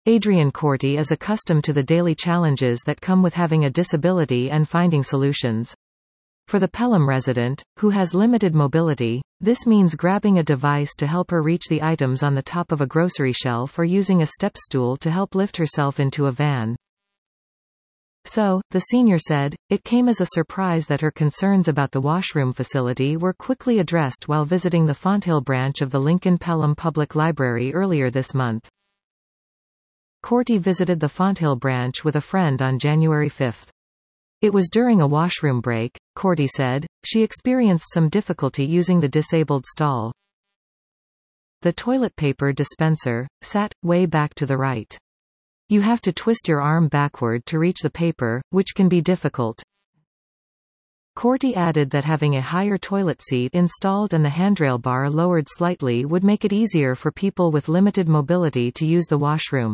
Adrian Corti is accustomed to the daily challenges that come with having a disability and finding solutions. For the Pelham resident, who has limited mobility, this means grabbing a device to help her reach the items on the top of a grocery shelf or using a step stool to help lift herself into a van. So, the senior said, it came as a surprise that her concerns about the washroom facility were quickly addressed while visiting the Fonthill branch of the Lincoln Pelham Public Library earlier this month. Corti visited the Fonthill branch with a friend on January 5. It was during a washroom break, Corti said, she experienced some difficulty using the disabled stall. The toilet paper dispenser sat way back to the right. You have to twist your arm backward to reach the paper, which can be difficult. Corti added that having a higher toilet seat installed and the handrail bar lowered slightly would make it easier for people with limited mobility to use the washroom.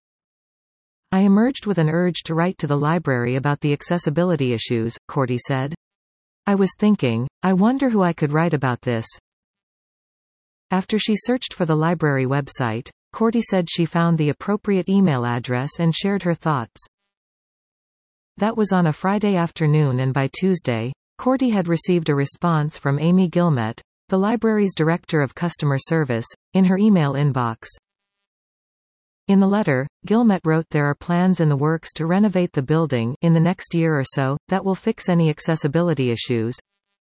I emerged with an urge to write to the library about the accessibility issues, Corti said. I was thinking, I wonder who I could write about this. After she searched for the library website, Corti said she found the appropriate email address and shared her thoughts. That was on a Friday afternoon, and by Tuesday, Corti had received a response from Amy Gilmet, the library's Director of Customer Service, in her email inbox. In the letter, Gilmet wrote there are plans in the works to renovate the building in the next year or so, that will fix any accessibility issues.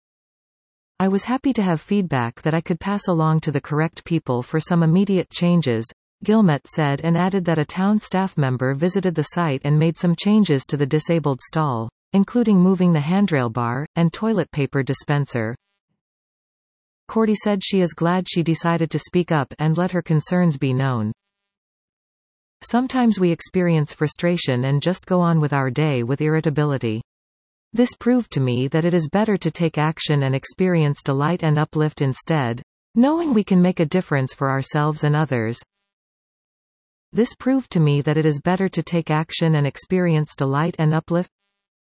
I was happy to have feedback that I could pass along to the correct people for some immediate changes, Gilmet said, and added that a town staff member visited the site and made some changes to the disabled stall, including moving the handrail bar and toilet paper dispenser. Corti said she is glad she decided to speak up and let her concerns be known. Sometimes we experience frustration and just go on with our day with irritability. This proved to me that it is better to take action and experience delight and uplift instead, knowing we can make a difference for ourselves and others. This proved to me that it is better to take action and experience delight and uplift.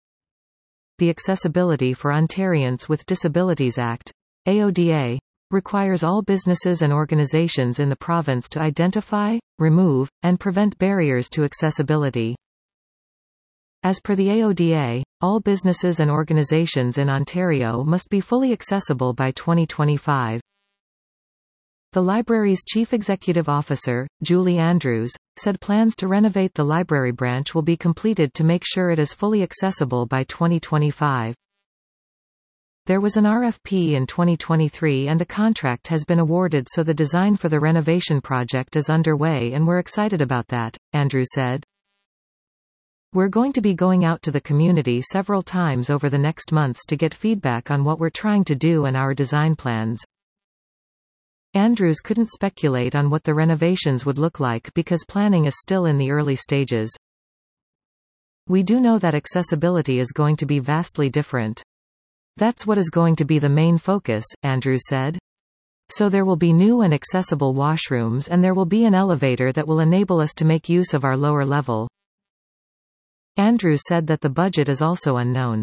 The Accessibility for Ontarians with Disabilities Act, AODA, requires all businesses and organizations in the province to identify, remove, and prevent barriers to accessibility. As per the AODA, all businesses and organizations in Ontario must be fully accessible by 2025. The library's Chief Executive Officer, Julie Andrews, said plans to renovate the library branch will be completed to make sure it is fully accessible by 2025. There was an RFP in 2023 and a contract has been awarded, so the design for the renovation project is underway and we're excited about that, Andrews said. We're going to be going out to the community several times over the next months to get feedback on what we're trying to do and our design plans. Andrews couldn't speculate on what the renovations would look like because planning is still in the early stages. We do know that accessibility is going to be vastly different. That's what is going to be the main focus, Andrews said. So there will be new and accessible washrooms, and there will be an elevator that will enable us to make use of our lower level. Andrews said that the budget is also unknown.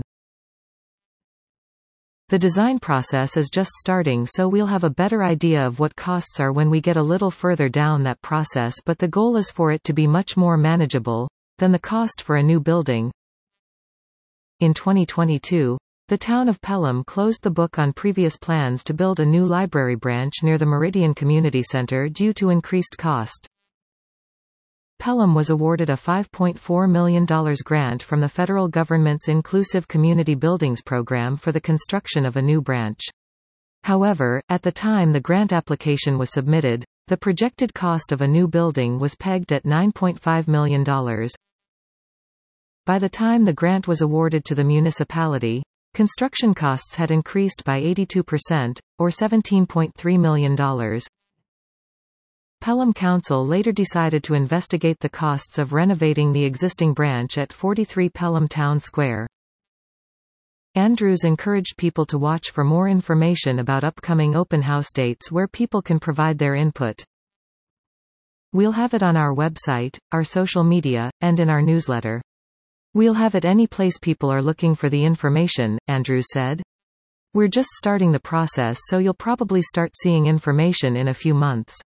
The design process is just starting, so we'll have a better idea of what costs are when we get a little further down that process, but the goal is for it to be much more manageable than the cost for a new building. In 2022, the town of Pelham closed the book on previous plans to build a new library branch near the Meridian Community Centre due to increased cost. Pelham was awarded a $5.4 million grant from the federal government's Inclusive Community Buildings program for the construction of a new branch. However, at the time the grant application was submitted, the projected cost of a new building was pegged at $9.5 million. By the time the grant was awarded to the municipality, construction costs had increased by 82%, or $17.3 million. Pelham Council later decided to investigate the costs of renovating the existing branch at 43 Pelham Town Square. Andrews encouraged people to watch for more information about upcoming open house dates where people can provide their input. We'll have it on our website, our social media, and in our newsletter. We'll have it any place people are looking for the information, Andrews said. We're just starting the process, so you'll probably start seeing information in a few months.